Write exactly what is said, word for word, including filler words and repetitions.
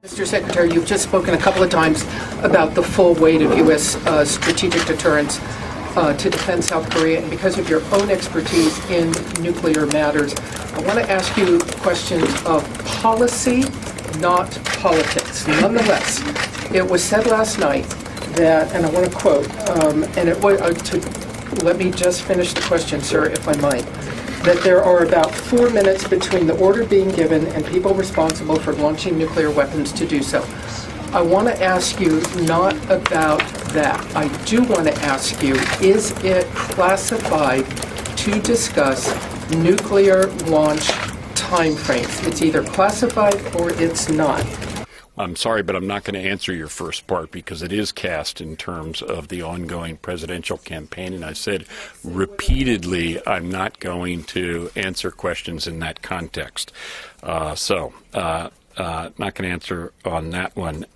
Mister Secretary, you've just spoken a couple of times about the full weight of U S uh, strategic deterrence uh, to defend South Korea, and because of your own expertise in nuclear matters, I want to ask you questions of policy, not politics. Nonetheless, it was said last night that, and I want to quote, um, and it was, uh, to, let me just finish the question, sir, if I might, that there are about four minutes between the order being given and people responsible for launching nuclear weapons to do so. I want to ask you not about that. I do want to ask you, is it classified to discuss nuclear launch timeframes? It's either classified or it's not. I'm sorry, but I'm not going to answer your first part because it is cast in terms of the ongoing presidential campaign. And I said repeatedly, I'm not going to answer questions in that context. Uh, so, uh, uh, not going to answer on that one.